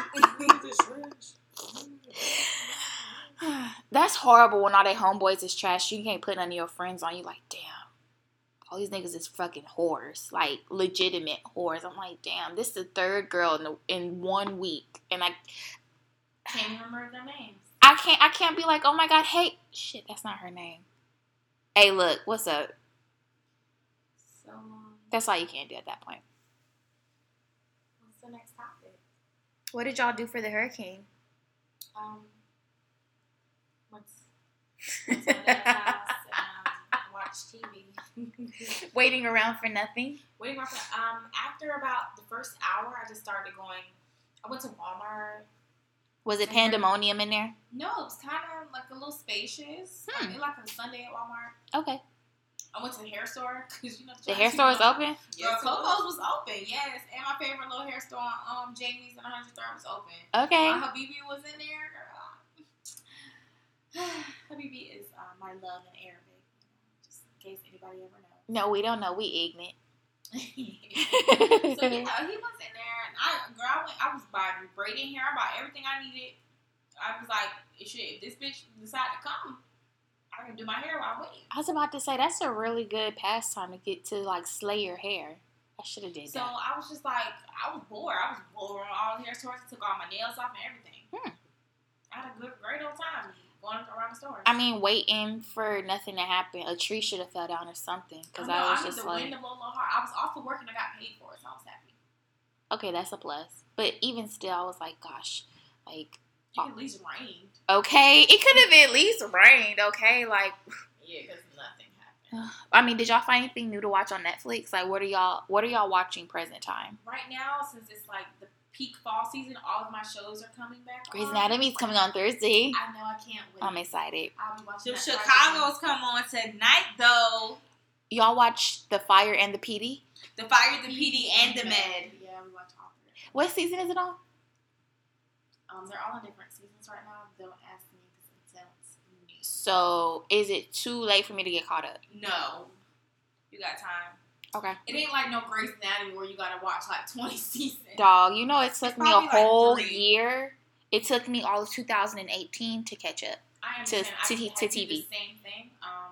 That's horrible when all they homeboys is trash. You can't put none of your friends on. You like, damn, all these niggas is fucking whores, like legitimate whores. I'm like, damn, this is the third girl in the, in one week, and I Can't even remember their names. I can't I can't be like, oh my god, hey, shit, that's not her name. Hey, look, what's up? So, um, That's all you can do at that point. what's the next topic? What did y'all do for the hurricane? Um, what's what's my dad's house and um, watch T V. Waiting around for nothing. Waiting around for, um, after about the first hour, I just started going. I went to Walmart. Was it So we're- pandemonium in there? No, it was kind of like a little spacious. Hmm. Like, it like a Sunday at Walmart. Okay. I went to the hair store because you know The hair store is open? Girl, Yes, it Coco's was open, yes, and my favorite little hair store, um, Jamie's and one hundred third was open. Okay. My Habibi was in there, girl. Habibi is uh, my love in Arabic, just in case anybody ever knows. No, we don't know. We ignorant. So yeah, he was in there, and I, girl, I went. I was buying braiding hair. I bought everything I needed. I was like, shit, if this bitch decide to come, I can do my hair while I wait. I was about to say, that's a really good pastime to get to, like, slay your hair. I should have did So that. I was just like, I was bored. I was bored on all the hair stores. I took all my nails off and everything. Hmm. I had a good, great old time going around the store. I mean, waiting for nothing to happen. A tree should have fell down or something. Because I, know, was I need just the like, wind to blow a little hard. I was off of work and I got paid for it, so I was happy. okay, that's a plus. But even still, I was like, gosh, like, It at least rained. okay, it could have at least rained, okay? Like, Yeah, because nothing happened. I mean, did y'all find anything new to watch on Netflix? Like, what are y'all, what are y'all watching present time? Right now, since it's like the peak fall season, all of my shows are coming back. Grey's on. Anatomy's coming on Thursday. I know, I can't wait. I'm excited. I'll be watching The that Friday Chicago's come on tonight, though. Y'all watch The Fire and the P D? The Fire, night. the P D, and the Med. Yeah, we watch all three. What season is it on? Um, they're all in different seasons right now. Don't ask me because it's new. So, is it too late for me to get caught up? No, You got time. Okay. it ain't like no Grey's Anatomy where you gotta watch like twenty seasons. Dog, you know it took It's me a probably like whole three. year. It took me all of two thousand eighteen to catch up. I to- understand. to- I to had T V. The same thing. Um,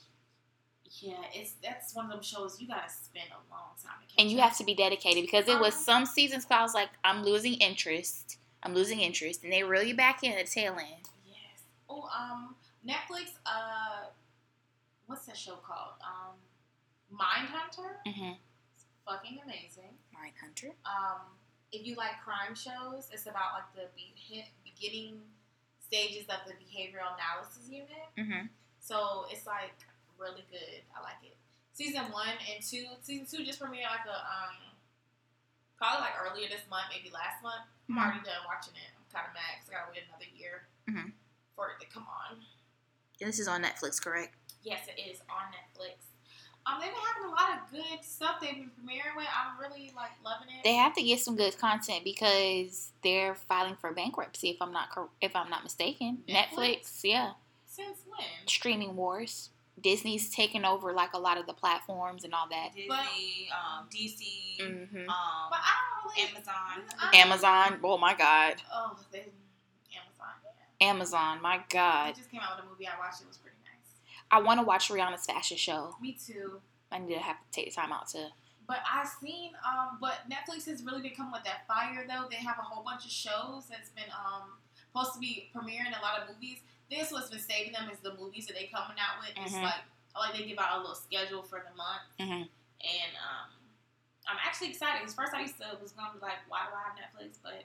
yeah, it's that's one of them shows you gotta spend a long time to catch And you up. have to be dedicated because it was Um, some seasons where I was like, I'm losing interest. I'm losing interest. And they reel you back in at the tail end. Yes. Oh, um, Netflix. Uh, what's that show called? Um, Mindhunter. Mm-hmm. It's fucking amazing. Mindhunter. Um, if you like crime shows, it's about like the be- hit- beginning stages of the behavioral analysis unit. Mm-hmm. So it's like really good. I like it. Season one and two. Season two just premiered like a um, probably like earlier this month, maybe last month. I'm Mhm. already done watching it. I'm kind of mad because I gotta wait another year Mhm. for it to come on. This is on Netflix, correct? Yes, it is on Netflix. Um, they've been having a lot of good stuff they've been premiering with. I'm really like loving it. They have to get some good content because they're filing for bankruptcy. If I'm not cor- if I'm not mistaken, Netflix? Netflix, yeah, Since when? streaming wars. Disney's taking over like a lot of the platforms and all that. Disney, um, D C, Mm-hmm. um, But I don't really. Amazon. I- Amazon. Oh my God. Oh, they, Amazon. Yeah. Amazon. My They God. just came out with a movie. I watched it. It was pretty nice. I want to watch Rihanna's fashion show. Me too. I need to have to take the time out to. But I've seen, um, but Netflix has really been coming with that fire though. They have a whole bunch of shows that's been um supposed to be premiering a lot of movies. This what's been saving them is the movies that they coming out with. It's Mhm. like like they give out a little schedule for the month, Mhm. and um, I'm actually excited. Because first I used to was gonna be like, why do I have Netflix? But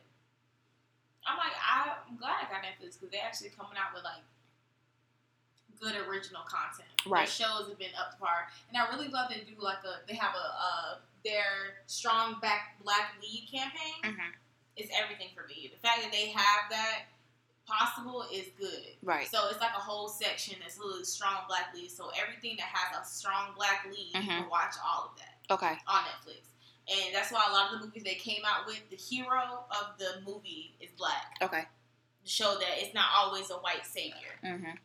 I'm like, I'm glad I got Netflix because they're actually coming out with like good original content. Right. Their shows have been up to par, and I really love they do like a they have a uh, their strong back black lead campaign. Mhm. Is everything for me. The fact that they have that possible is good. Right. So it's like a whole section that's really strong black lead. So everything that has a strong black lead, you can Mhm. watch all of that Okay. on Netflix. And that's why a lot of the movies they came out with, the hero of the movie is black. Okay. To show that it's not always a white savior. Mm-hmm.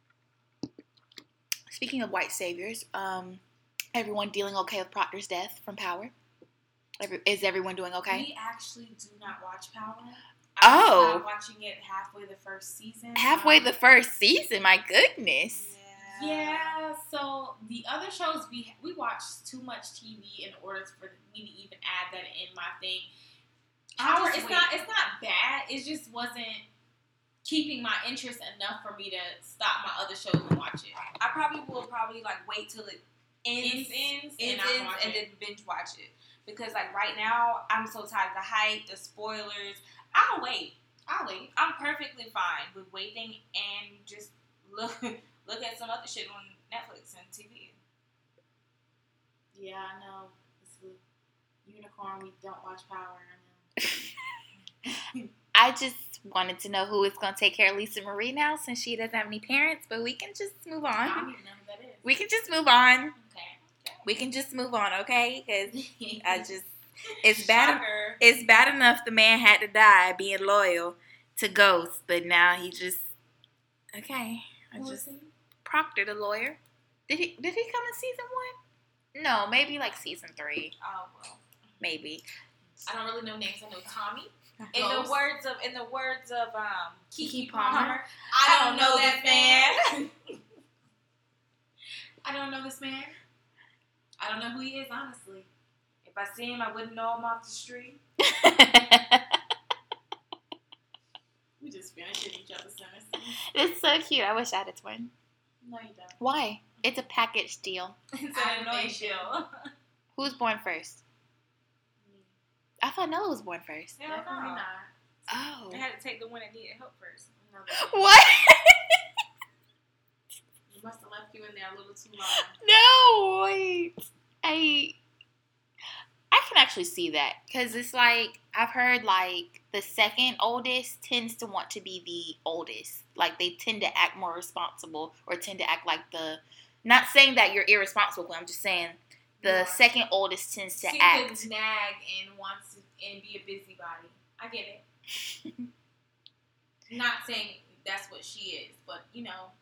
Speaking of white saviors, um, everyone dealing okay with Proctor's death from Power? Every, is everyone doing okay? We actually do not watch Power. Oh. I stopped watching it halfway the first season. Halfway Um, the first season, my goodness. Yeah, so the other shows we we watch too much T V in order for me to even add that in my thing. I'll Power, just it's wait. not it's not bad. It just wasn't keeping my interest enough for me to stop my other shows and watch it. I probably will probably like wait till it ends, Ends, ends, ends, and I ends, watch and it. then binge watch it. Because like right now, I'm so tired of the hype, the spoilers. I'll wait. I'll wait. I'm perfectly fine with waiting and just look look at some other shit on Netflix and T V. Yeah, I know. It's a unicorn. We don't watch Power. I know. I just wanted to know who is going to take care of Lisa Marie now since she doesn't have any parents, but we can just move on. I don't even know who that is. We can just move on. Okay. We can just move on, okay? Because I just, it's bad. Shocker. It's bad enough the man had to die being loyal to Ghost, but now he just, okay. I Who just is he? Proctor, the lawyer. Did he? Did he come in season one? No, maybe like season three. Oh well. Maybe. I don't really know names. I know Tommy. In the Ghost. words of in the words of um Kiki Kiki Palmer. Palmer, I don't know that that man. I don't know this man. I don't know who he is, honestly. If I see him, I wouldn't know him off the street. We just finishing each other's sentences. It's so cute. I wish I had a twin. No, you don't. Why? It's a package deal. It's I an know you innovation. do. Who was born first? I thought Nella was born first. Hell Definitely no. not. Oh. They had to take the one that needed help first. No, they- What? You must have left you in there a little too long. No, wait. I I can actually see that because it's like I've heard like the second oldest tends to want to be the oldest. Like they tend to act more responsible or tend to act like the. Not saying that you're irresponsible. I'm just saying the Yeah. second oldest tends to She act. could nag and wants to and be a busybody. I get it. Not saying that's what she is, but you know.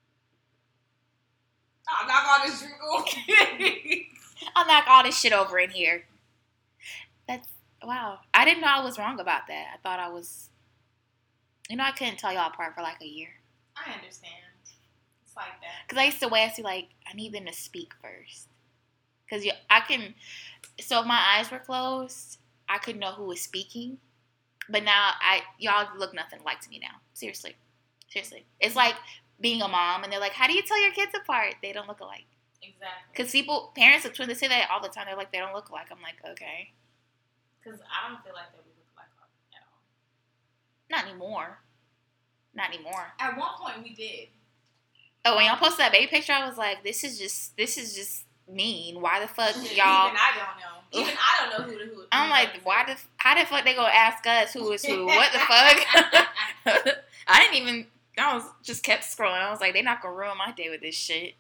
Oh, knock all this drink I'll knock all this shit over in here. That's wow. I didn't know I was wrong about that. I thought I was. You know, I couldn't tell y'all apart for like a year. I understand. It's like that. Because I used to ask you, like, I need them to speak first. Because I can, so if my eyes were closed, I could know who was speaking. But now, I y'all look nothing alike to me now. Seriously. Seriously. It's like being a mom, and they're like, how do you tell your kids apart? They don't look alike. Exactly. Because people, parents of twins, they say that all the time. They're like, they don't look alike. I'm like, okay. Because I don't feel like that we look like at all. Not anymore. Not anymore. At one point, we did. Oh, when y'all posted that baby picture, I was like, this is just, this is just mean. Why the fuck, Even y'all? I don't know. Even I don't know who the who. I'm who like, the why the, how the fuck they gonna ask us who is who? What the fuck? I didn't even, I was, just kept scrolling. I was like, they not gonna ruin my day with this shit.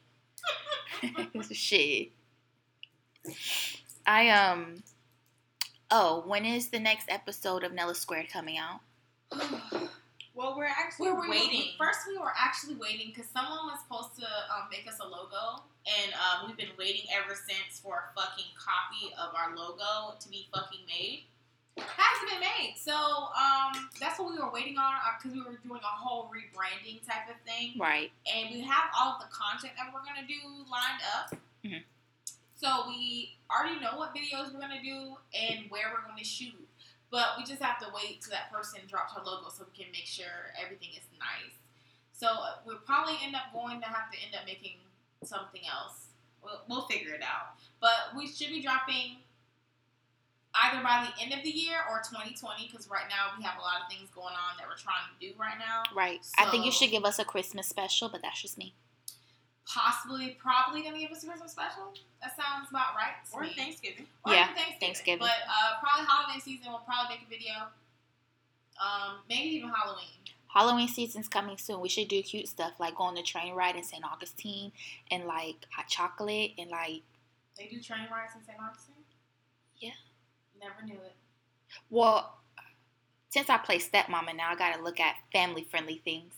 Shit. I, um, oh, when is the next episode of Nella Squared coming out? Well, we're actually We were waiting. First, we were actually waiting because someone was supposed to um, make us a logo, and um, we've been waiting ever since for a fucking copy of our logo to be fucking made. Hasn't been made, so um, that's what we were waiting on because we were doing a whole rebranding type of thing, Right. and we have all of the content that we're gonna do lined up. Mhm. So we already know what videos we're gonna do and where we're gonna shoot. But we just have to wait till that person drops her logo so we can make sure everything is nice. So uh, we'll probably end up going to have to end up making something else. We'll, we'll figure it out. But we should be dropping either by the end of the year or twenty twenty because right now we have a lot of things going on that we're trying to do right now. Right. I think you So- should give us a Christmas special, but that's just me. Possibly, probably going to give us a Christmas special. That sounds about right to Or me. Thanksgiving. Or Yeah, even Thanksgiving. Thanksgiving. But uh, probably holiday season, we'll probably make a video. Um, maybe even Halloween. Halloween season's coming soon. We should do cute stuff like go on the train ride in Saint Augustine and like hot chocolate and like. They do train rides in Saint Augustine? Yeah. Never knew it. Well, since I play stepmama now, I gotta look at family friendly things.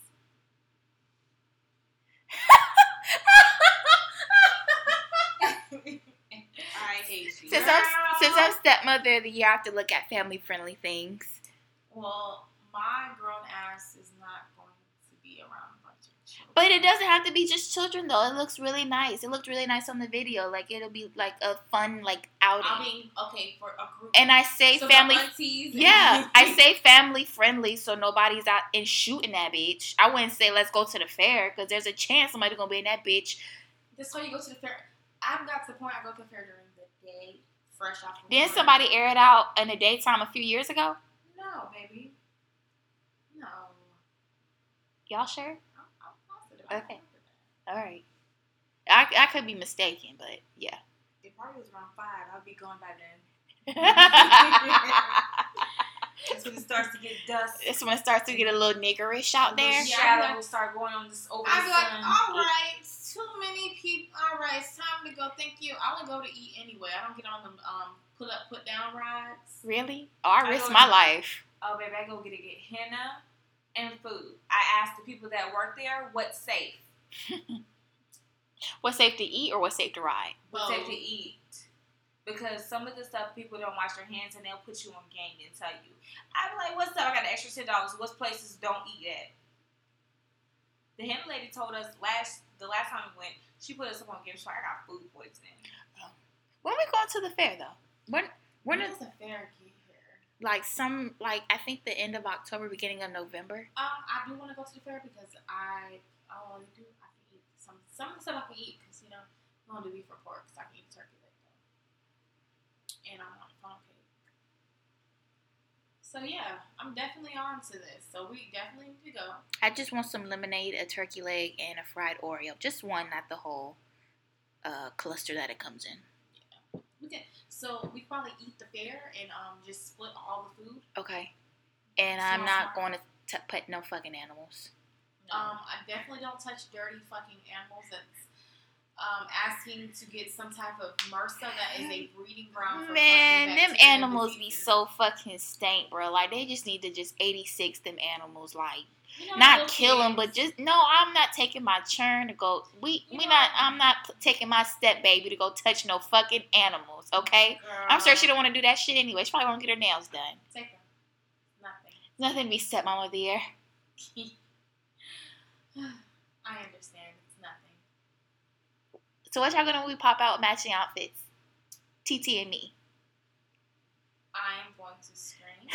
I hate you. Since I'm since I'm stepmother of the year, I have to look at family friendly things. Well, my grown ass is not going to be around a bunch of children. But it doesn't have to be just children though. It looks really nice. It looked really nice on the video. Like it'll be like a fun like outing. I mean, okay, for a group. And I say so family. the aunties and- Yeah, I say family friendly, so nobody's out and shooting that bitch. I wouldn't say let's go to the fair because there's a chance somebody's gonna be in that bitch. That's why you go to the fair. I've got to the point I go to the fair during the day, fresh off of Didn't work. somebody air it out in the daytime a few years ago? No, baby. No. Y'all sure? I'm, I'm positive. I Okay. remember that. All right. I, I could be mistaken, but yeah. It probably was around five. I'll be going by then. That's when it starts to get dust. It's when it starts to get a little niggerish out there. The Yeah, shadow will start going on this over the I'd be like, sun. all right, it's too many people. All right, it's time to go. Thank you. I only go to eat anyway. I don't get on the um put up, put down rides. Really? Oh, I I risk go my to- life. Oh, baby, I go get to get henna and food. I asked the people that work there what's safe. What's safe to eat or what's safe to ride? What's Both. safe to eat. Because some of the stuff people don't wash their hands and they'll put you on game and tell you. I'm like, what's up? I got an extra ten dollars. What places don't eat at? The henna lady told us last the last time we went, she put us up on game. She's like, I got food poisoning. When we going to the fair though? When when When is does the fair get here? like some like I think the end of October, beginning of November. Um, I do want to go to the fair because I oh I do I can eat some some of the stuff I can eat because you know I don't do beef or pork because I can eat turkey leg though, and I want funnel cake. So yeah, I'm definitely on to this. So we definitely need to go. I just want some lemonade, a turkey leg, and a fried Oreo. Just one, not the whole uh, cluster that it comes in. We can. So we probably eat the fair and um just split all the food. Okay. And So I'm not smart. going to t- pet no fucking animals. Um, I definitely don't touch dirty fucking animals. That's um asking to get some type of MRSA that is a breeding ground for Man, fucking them bacteria animals be diseases. so fucking stank, bro. Like, they just need to just eighty-six them animals. Like, You know, not little kill them, but kids. just, no, I'm not taking my churn to go, we, You we know- not, I'm not p- taking my step baby to go touch no fucking animals, okay? I'm sure she don't want to do that shit anyway. She probably want to get her nails done. Take them. Nothing. Nothing to be stepmom of the year. I understand. It's nothing. So what y'all gonna do? We pop out matching outfits. T T and me. I am going to scream.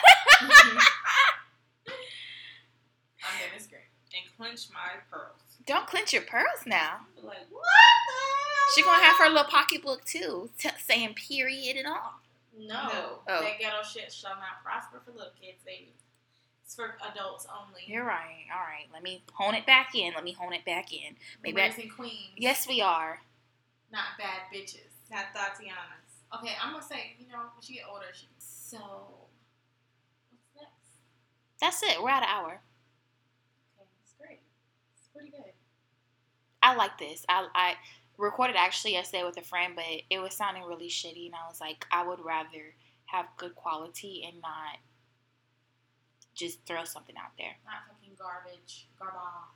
I'm gonna scream. And clench my pearls. Don't clench your pearls now. Be like, what the hell? She gonna have her little pocketbook too, t- saying period and all. No, No. Oh. that ghetto shit shall not prosper for little kids, baby. It's for adults only. You're right. All right. Let me hone it back in. Let me hone it back in. Maybe I, Raising queens. yes, we are. Not bad bitches. Not Tatiana's. Okay, I'm gonna say, you know, when she get older, she. So, what's next? That's it. We're at an hour. Okay, it's great. It's pretty good. I like this. I I recorded actually yesterday with a friend, but it was sounding really shitty, and I was like, I would rather have good quality and not just throw something out there. Not fucking garbage. Garbage.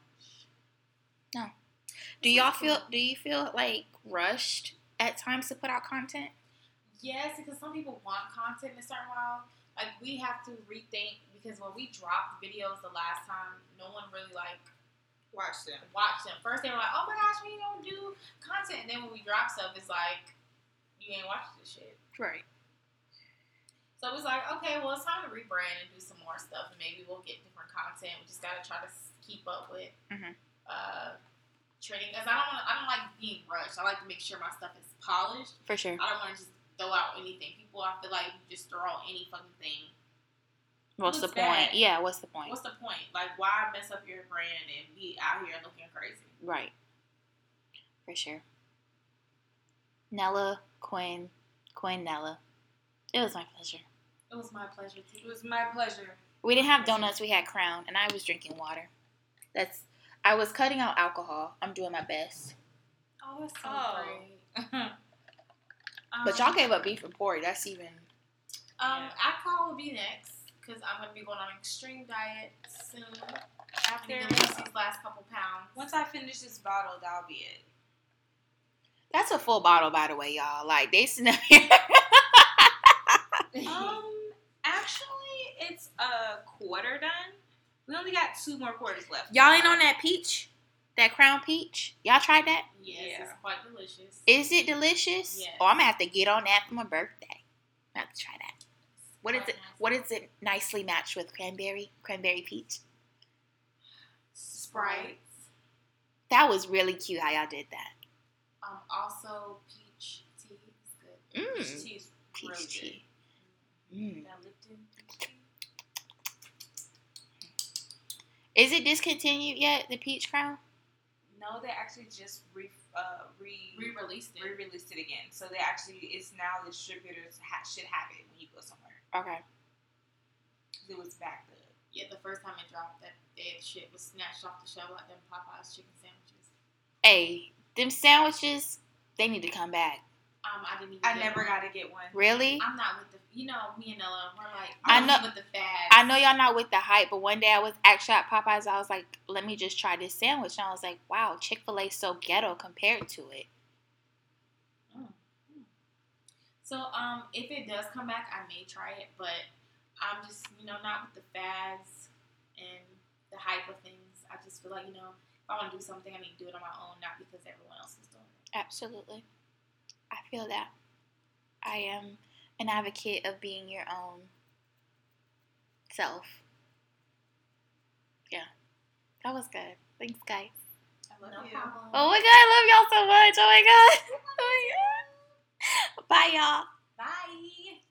Do y'all feel? Do you feel like rushed at times to put out content? Yes, because some people want content in a certain while. Like, we have to rethink because when we dropped videos the last time, no one really, like, Watch them. watched them. First, they were like, oh my gosh, we don't do content. And then when we drop stuff, it's like, you ain't watched this shit. Right. So it was like, okay, well, it's time to rebrand and do some more stuff. And maybe we'll get different content. We just got to try to s- keep up with Mhm. uh, trading. Because I don't want I don't like being rushed. I like to make sure my stuff is polished. For sure. I don't want to just throw out anything. People, I feel like you just throw out any fucking thing. What's the looks point? bad. Yeah. What's the point? What's the point? Like, why mess up your brand and be out here looking crazy? Right. For sure. Nella, Quinn, Quinn, Nella. It was my pleasure. It was my pleasure It to. was my pleasure. We didn't have donuts. We had Crown, and I was drinking water. That's. I was cutting out alcohol. I'm doing my best. Oh, that's so Oh. great. But y'all gave up beef and pork. That's even. Um, Yeah. alcohol will be next because I'm gonna be going on an extreme diet soon. After After lose these last couple pounds. once I finish this bottle, that'll be it. That's a full bottle, by the way, y'all. Like they. sn- Um, actually, it's a quarter done. We only got two more quarters left. Y'all ain't on that peach, that Crown peach. Y'all tried that? Yes, Yeah. it's quite delicious. Is it delicious? Yes. Oh, I'm gonna have to get on that for my birthday. I have to try that. What is Quite it? nice. What is it nicely matched with cranberry? Cranberry peach. Sprite. That was really cute how y'all did that. Um, also peach tea is good. Mm. Peach tea is Peach really tea. good. Mm. That Lipton. Is it discontinued yet? The peach crown? No, they actually just re uh re Re-released it. re-released it again. So they actually it's now the distributors ha- should have it when you go somewhere. Okay. it was backed up. Yeah, the first time it dropped, that dead shit was snatched off the shelf like them Popeyes chicken sandwiches. Hey, them sandwiches, they need to come back. Um, I didn't even. I get never one. got to get one. Really? I'm not with the. You know, me and Ella, we're like. I I'm know- with the fads. I know y'all not with the hype, but one day I was actually at Popeyes. I was like, let me just try this sandwich. And I was like, wow, Chick-fil-A so ghetto compared to it. So, um, if it does come back, I may try it, but I'm just, you know, not with the fads and the hype of things. I just feel like, you know, if I want to do something, I need to do it on my own, not because everyone else is doing it. Absolutely. I feel that. I am an advocate of being your own self. Yeah. That was good. Thanks, guys. I love No you. problem. Oh my god, I love y'all so much. Oh my god. Oh my god. Bye, y'all. Bye.